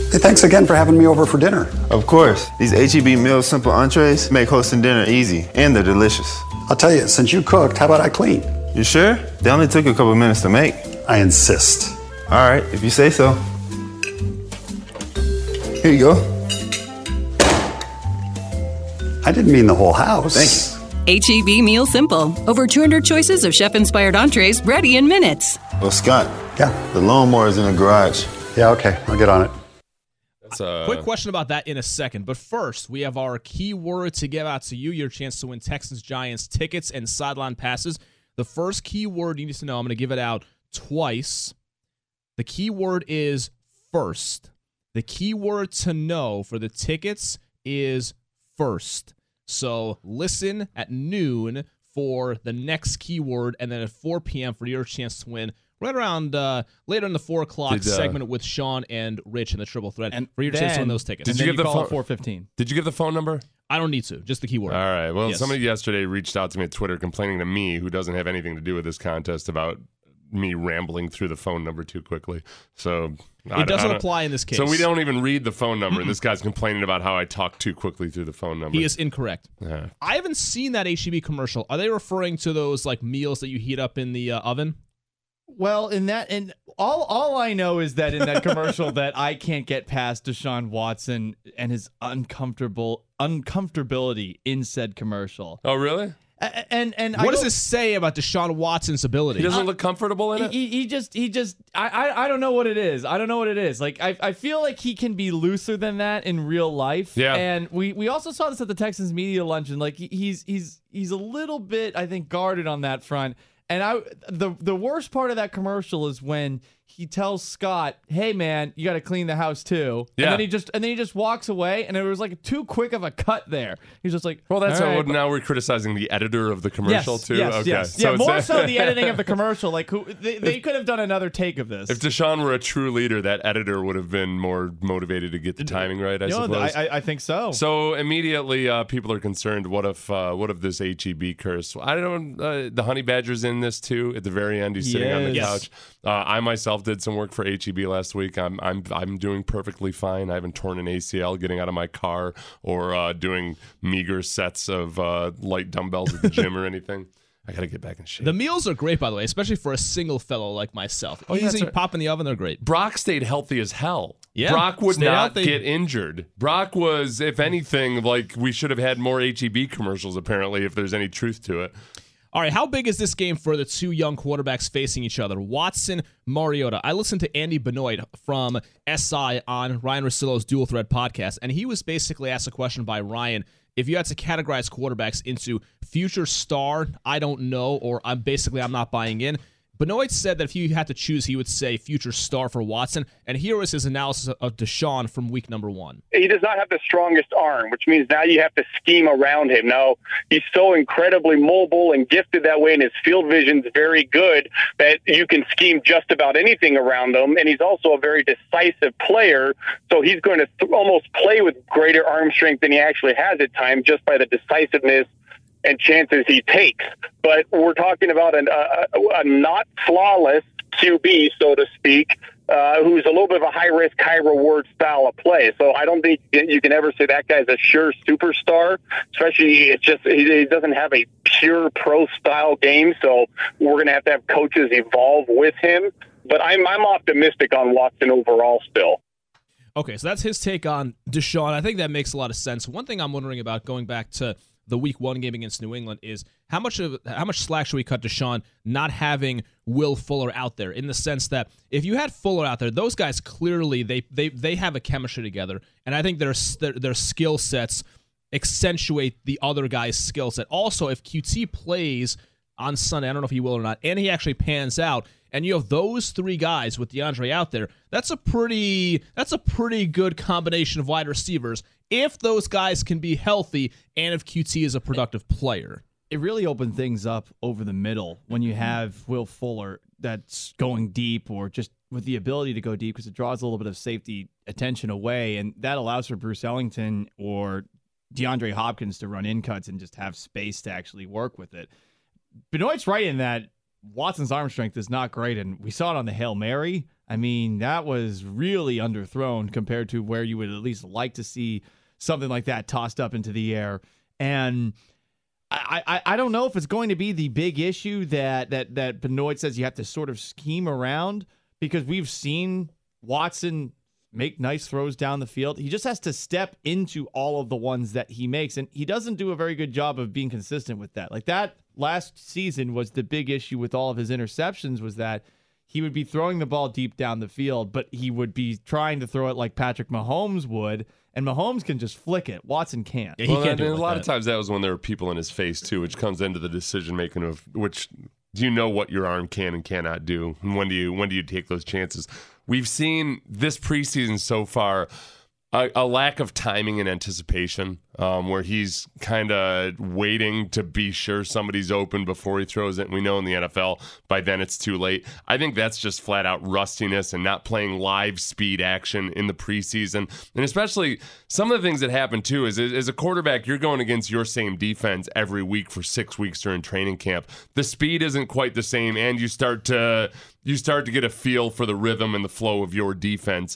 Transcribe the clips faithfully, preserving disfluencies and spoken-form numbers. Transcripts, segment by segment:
Hey, thanks again for having me over for dinner. Of course. These H E B Meal Simple entrees make hosting dinner easy, and they're delicious. I'll tell you, since you cooked, how about I clean? You sure? They only took a couple minutes to make. I insist. All right, if you say so. Here you go. I didn't mean the whole house. Thank you. H E B Meal Simple. Over two hundred choices of chef-inspired entrees ready in minutes. Well, Scott. Yeah? The lawnmower's in the garage. Yeah, okay. I'll get on it. That's a Quick question about that in a second. But first, we have our keyword to give out to you, your chance to win Texans-Giants tickets and sideline passes. The first keyword you need to know, I'm going to give it out twice. The keyword is first. The keyword to know for the tickets is first. So listen at noon for the next keyword, and then at four p.m. for your chance to win right around uh, later in the four o'clock Did, uh, segment with Sean and Rich in the Triple Threat And for your chance to then- win those tickets. Did And you then give the call phone- at four fifteen? Did you give the phone number? I don't need to, just the keyword. All right. Well, Yes. somebody yesterday reached out to me at Twitter complaining to me, who doesn't have anything to do with this contest, about me rambling through the phone number too quickly. So I- It doesn't I don't- apply in this case. So we don't even read the phone number. And this guy's complaining about how I talk too quickly through the phone number. He is incorrect. Yeah. I haven't seen that H E B commercial. Are they referring to those like meals that you heat up in the uh, oven? Well, in that, and all all I know is that in that commercial that I can't get past Deshaun Watson and his uncomfortable uncomfortability in said commercial. Oh, really? A- And and I What does don't- this say about Deshaun Watson's ability? He doesn't look comfortable in it? He, he just he just I, I I don't know what it is. I don't know what it is. Like I I feel like he can be looser than that in real life. Yeah. And we we also saw this at the Texans media luncheon. Like he, he's he's he's a little bit, I think, guarded on that front. And I the the worst part of that commercial is when he tells Scott, "Hey man, you got to clean the house too." Yeah. And then he just and then he just walks away, and it was like too quick of a cut there. He's just like, Well, that's "All how right, now we're criticizing the editor of the commercial, yes, too? Yes, okay. yes. So yeah, it's- more so the editing of the commercial. Like who they, they could have done another take of this. If Deshaun were a true leader, that editor would have been more motivated to get the timing right, I You know, suppose. I, I I think so. So immediately, uh, people are concerned. What if, uh, what if this H E B curse? I don't. Uh, the Honey Badger's in this too. At the very end, he's sitting on the Yes. couch. Uh, I myself did some work for H E B last week. I'm, I'm, I'm doing perfectly fine. I haven't torn an A C L getting out of my car or uh, doing meager sets of uh, light dumbbells at the gym or anything. I got to get back in shape. The meals are great, by the way, especially for a single fellow like myself. Oh, yeah, Easy, that's right. pop in the oven, they're great. Brock stayed healthy as hell. Yeah, Brock would stayed not healthy. get injured. Brock was, if anything, like we should have had more H E B commercials, apparently, if there's any truth to it. All right, how big is this game for the two young quarterbacks facing each other? Watson, Mariota. I listened to Andy Benoit from S I on Ryan Russillo's Dual Threat podcast, and he was basically asked a question by Ryan. If you had to categorize quarterbacks into future star, I don't know, or I'm basically I'm not buying in, Benoit said that if you had to choose, he would say future star for Watson. And here was his analysis of Deshaun from week number one. He does not have the strongest arm, which means now you have to scheme around him. Now, he's so incredibly mobile and gifted that way, and his field vision's very good that you can scheme just about anything around him. And he's also a very decisive player, so he's going to th- almost play with greater arm strength than he actually has at times just by the decisiveness and chances he takes. But we're talking about an, a, a not flawless Q B, so to speak, uh, who's a little bit of a high-risk, high-reward style of play. So I don't think you can ever say that guy's a sure superstar, especially it's just he, he doesn't have a pure pro-style game, so we're going to have to have coaches evolve with him. But I'm, I'm optimistic on Watson overall still. Okay, so that's his take on Deshaun. I think that makes a lot of sense. One thing I'm wondering about going back to the week one game against New England is how much of how much slack should we cut Deshaun not having Will Fuller out there, in the sense that if you had Fuller out there, those guys clearly they they they have a chemistry together, and I think their their, their skill sets accentuate the other guy's skill set. Also, if Q T plays on Sunday, I don't know if he will or not, and he actually pans out, and you have those three guys with DeAndre out there, that's a pretty that's a pretty good combination of wide receivers if those guys can be healthy and if Q T is a productive player. It really opened things up over the middle when you have Will Fuller that's going deep, or just with the ability to go deep, because it draws a little bit of safety attention away, and that allows for Bruce Ellington or DeAndre Hopkins to run in cuts and just have space to actually work with it. Benoit's right in that Watson's arm strength is not great, and we saw it on the Hail Mary. I mean, that was really underthrown compared to where you would at least like to see something like that tossed up into the air. And I, I, I don't know if it's going to be the big issue that that that Benoit says you have to sort of scheme around, because we've seen Watson make nice throws down the field. He just has to step into all of the ones that he makes, and he doesn't do a very good job of being consistent with that. Like that last season was the big issue with all of his interceptions, was that he would be throwing the ball deep down the field, but he would be trying to throw it like Patrick Mahomes would, and Mahomes can just flick it. Watson can't. Yeah, he well, can't and do it a like lot that. of times that was when there were people in his face too, which comes into the decision making of which do you know what your arm can and cannot do, and when do you when do you take those chances? We've seen this preseason so far a, a lack of timing and anticipation, um, where he's kind of waiting to be sure somebody's open before he throws it. And we know in the N F L, by then it's too late. I think that's just flat out rustiness and not playing live speed action in the preseason. And especially some of the things that happen too is as a quarterback, you're going against your same defense every week for six weeks during training camp. The speed isn't quite the same, and you start to you start to get a feel for the rhythm and the flow of your defense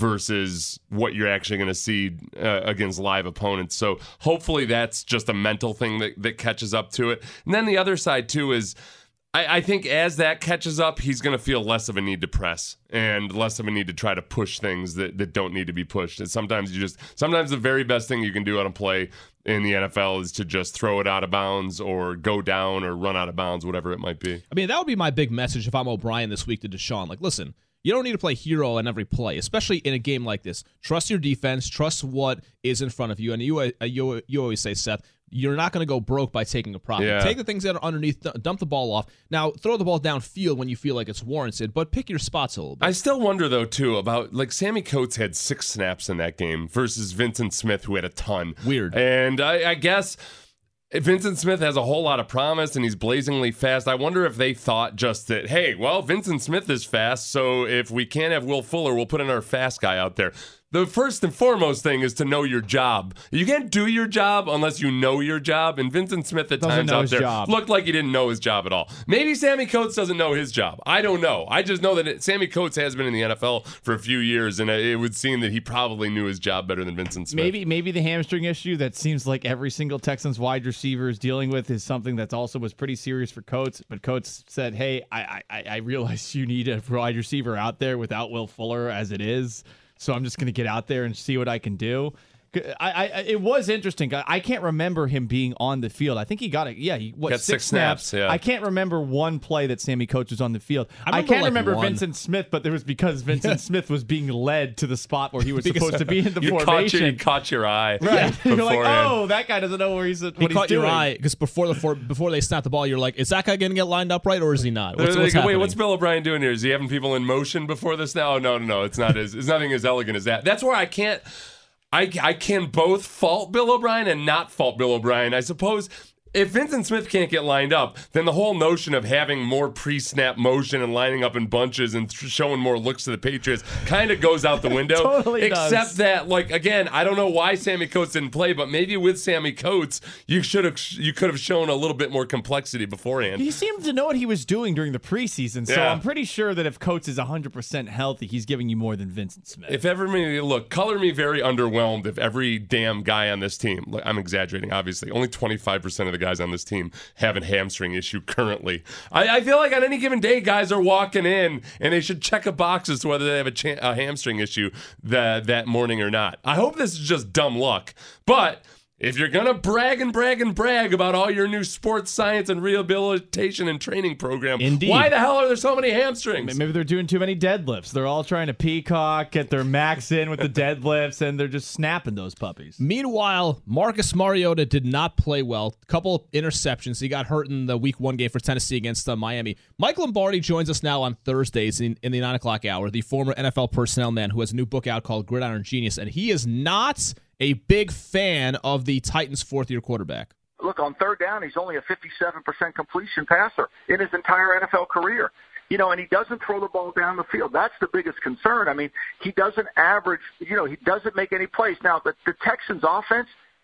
versus what you're actually going to see uh, against live opponents. So hopefully that's just a mental thing that, that catches up to it. And then the other side too is I, I think as that catches up, he's going to feel less of a need to press and less of a need to try to push things that, that don't need to be pushed. And sometimes you just sometimes the very best thing you can do on a play in the N F L is to just throw it out of bounds or go down or run out of bounds, whatever it might be. I mean, that would be my big message if I'm O'Brien this week to Deshaun. Like, listen, you don't need to play hero in every play, especially in a game like this. Trust your defense. Trust what is in front of you. And you, uh, you, you always say, Seth, you're not going to go broke by taking a profit. Yeah. Take the things that are underneath, th- dump the ball off. Now, throw the ball downfield when you feel like it's warranted, but pick your spots a little bit. I still wonder, though, too, about, like, Sammy Coates had six snaps in that game versus Vincent Smith, who had a ton. Weird. And I, I guess Vincent Smith has a whole lot of promise, and he's blazingly fast. I wonder if they thought just that, hey, well, Vincent Smith is fast, so if we can't have Will Fuller, we'll put in our fast guy out there. The first and foremost thing is to know your job. You can't do your job unless you know your job. And Vincent Smith at Doesn't times know out his there job. looked like he didn't know his job at all. Maybe Sammy Coates doesn't know his job. I don't know. I just know that it, Sammy Coates has been in the N F L for a few years, and it would seem that he probably knew his job better than Vincent Smith. Maybe maybe the hamstring issue that seems like every single Texans wide receiver is dealing with is something that also was pretty serious for Coates. But Coates said, hey, I, I, I realize you need a wide receiver out there without Will Fuller as it is. So I'm just going to get out there and see what I can do. I, I, it was interesting. I, I can't remember him being on the field. I think he got it. Yeah, he what Got six, six snaps. snaps, yeah. I can't remember one play that Sammy Coates was on the field. I I, remember, can't like, remember one. Vincent Smith, but it was because Vincent Smith was being led to the spot where he was Because supposed to be in the you caught, formation. your, you caught your eye. Right. You're like, beforehand. oh, that guy doesn't know where he's what He he's caught doing. your eye because before the for, before they snap the ball, you're like, is that guy going to get lined up right or is he not? What's, They're what's like, Wait, happening? what's Bill O'Brien doing here? Is he having people in motion before this now? Oh, no, no, no. It's not as it's nothing as elegant as that. That's where I can't I I can both fault Bill O'Brien and not fault Bill O'Brien. I suppose if Vincent Smith can't get lined up, then the whole notion of having more pre-snap motion and lining up in bunches and th- showing more looks to the Patriots kind of goes out the window. Totally Except does. that, like, again, I don't know why Sammy Coates didn't play, but maybe with Sammy Coates, you should have you could have shown a little bit more complexity beforehand. He seemed to know what he was doing during the preseason, so Yeah. I'm pretty sure that if Coates is one hundred percent healthy, he's giving you more than Vincent Smith. If ever me look, color me very underwhelmed if every damn guy on this team, look, I'm exaggerating, obviously, only twenty-five percent of the guys on this team have a hamstring issue currently. I, I feel like on any given day, guys are walking in and they should check a box as to whether they have a, cha- a hamstring issue that, that morning or not. I hope this is just dumb luck, but if you're going to brag and brag and brag about all your new sports science and rehabilitation and training program, Indeed. why the hell are there so many hamstrings? Maybe they're doing too many deadlifts. They're all trying to peacock, get their max in with the deadlifts, and they're just snapping those puppies. Meanwhile, Marcus Mariota did not play well. Couple interceptions. He got hurt in the week one game for Tennessee against uh, Miami. Mike Lombardi joins us now on Thursdays in, in the nine o'clock hour, the former N F L personnel man who has a new book out called Gridiron Genius, and he is not a big fan of the Titans' fourth-year quarterback. Look, on third down, he's only a fifty-seven percent completion passer in his entire N F L career. You know, and he doesn't throw the ball down the field. That's the biggest concern. I mean, he doesn't average, you know, he doesn't make any plays. Now, the, the Texans' offense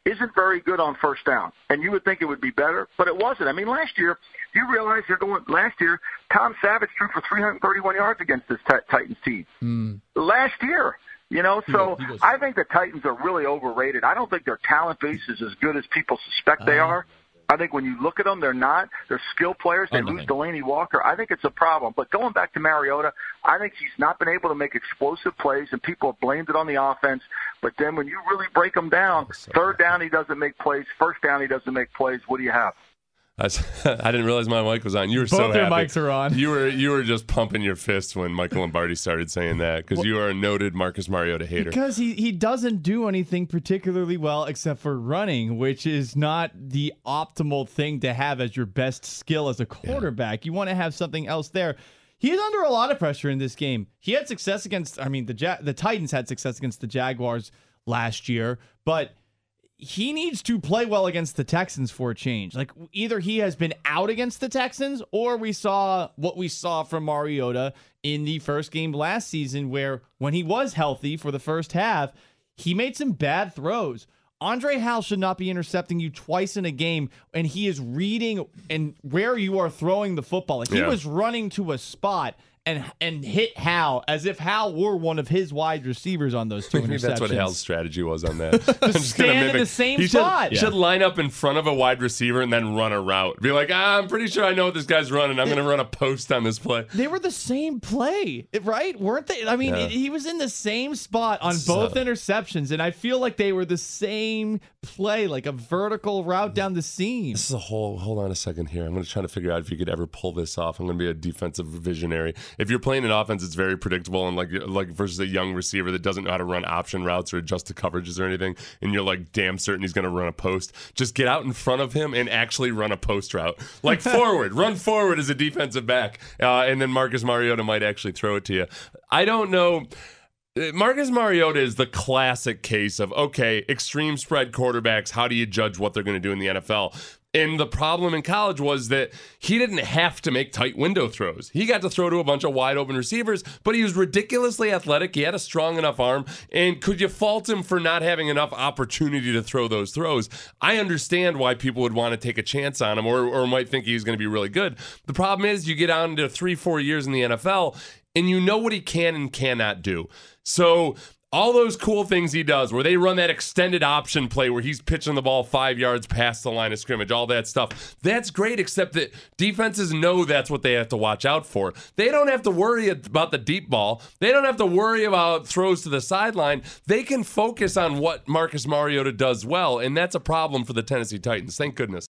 isn't very good on first down. And you would think it would be better, but it wasn't. I mean, last year, do you realize you're going, last year, Tom Savage threw for three hundred thirty-one yards against this t- Titans team. Mm. Last year. You know, so he goes, I think the Titans are really overrated. I don't think their talent base is as good as people suspect they uh, are. I think when you look at them, they're not. They're skill players. They lose Delaney Walker. I think it's a problem. But going back to Mariota, I think he's not been able to make explosive plays, and people have blamed it on the offense. But then when you really break them down, third down he doesn't make plays, first down he doesn't make plays. What do you have? I, I didn't realize my mic was on. You were Both so their happy. mics are on. You were you were just pumping your fists when Michael Lombardi started saying that because well, you are a noted Marcus Mariota hater. Because he, he doesn't do anything particularly well except for running, which is not the optimal thing to have as your best skill as a quarterback. Yeah. You want to have something else there. He's under a lot of pressure in this game. He had success against, I mean, the ja- the Titans had success against the Jaguars last year, but he needs to play well against the Texans for a change. Like, either he has been out against the Texans, or we saw what we saw from Mariota in the first game last season, where when he was healthy for the first half, he made some bad throws. Andre Hal should not be intercepting you twice in a game, and he is reading and where you are throwing the football. Like, he yeah. was running to a spot and and hit Hal as if Hal were one of his wide receivers on those two I think interceptions. that's what Hal's strategy was on that. Just I'm just stand gonna in mimic. the same he spot. Should, Yeah. should line up in front of a wide receiver and then run a route. Be like, ah, I'm pretty sure I know what this guy's running. I'm going to run a post on this play. They were the same play, right? Weren't they? I mean, Yeah. it, he was in the same spot on So- both interceptions, and I feel like they were the same play, like a vertical route down the seam. This is a whole. Hold on a second here. I'm going to try to figure out if you could ever pull this off. I'm going to be a defensive visionary. If you're playing an offense, it's very predictable, and like like versus a young receiver that doesn't know how to run option routes or adjust to coverages or anything, and you're like damn certain he's going to run a post. Just get out in front of him and actually run a post route, like forward. Run forward as a defensive back, uh, and then Marcus Mariota might actually throw it to you. I don't know. Marcus Mariota is the classic case of, okay, extreme spread quarterbacks, how do you judge what they're going to do in the N F L? And the problem in college was that he didn't have to make tight window throws. He got to throw to a bunch of wide open receivers, but he was ridiculously athletic. He had a strong enough arm. And could you fault him for not having enough opportunity to throw those throws? I understand why people would want to take a chance on him or, or might think he's going to be really good. The problem is you get on into three, four years in the N F L and you know what he can and cannot do. So all those cool things he does, where they run that extended option play where he's pitching the ball five yards past the line of scrimmage, all that stuff, that's great, except that defenses know that's what they have to watch out for. They don't have to worry about the deep ball. They don't have to worry about throws to the sideline. They can focus on what Marcus Mariota does well, and that's a problem for the Tennessee Titans. Thank goodness.